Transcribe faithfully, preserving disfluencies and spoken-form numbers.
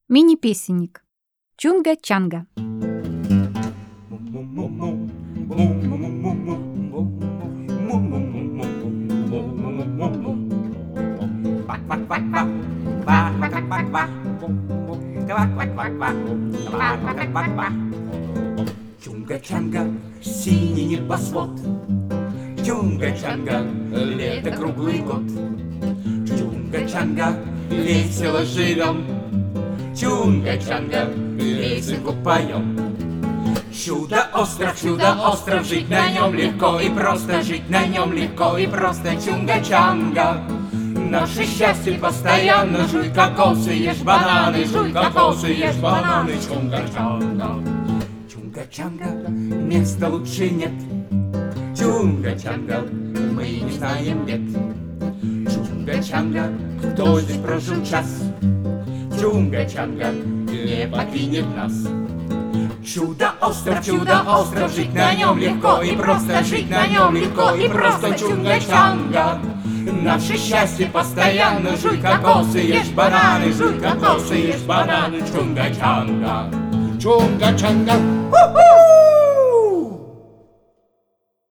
Мини-песенник. Чунга-чанга. Чунга-чанга, синий небосвод, Чунга-чанга, лето круглый год. Чунга-чанга, весело живем, Чунга-чанга, песенку поем. Чудо-остров, чудо-остров, жить на нем легко и просто, жить на нем легко и просто. Чунга-чанга, наше счастье постоянно. Жуй кокосы, ешь бананы, жуй кокосы, ешь бананы. Чунга-чанга, Чунга-чанга, места лучше нет. Чунга-чанга, мы не знаем бед. Чунга-чанга, кто здесь прожил час, Чунга-чанга не покинет нас. Чудо-остров, чудо-остров, жить на нем легко и просто, жить на нем легко и просто. Чунга-чанга, наше счастье постоянно. Жуй кокосы, ешь бананы, жуй кокосы, ешь бананы. Чунга-чанга, Чунга-чанга.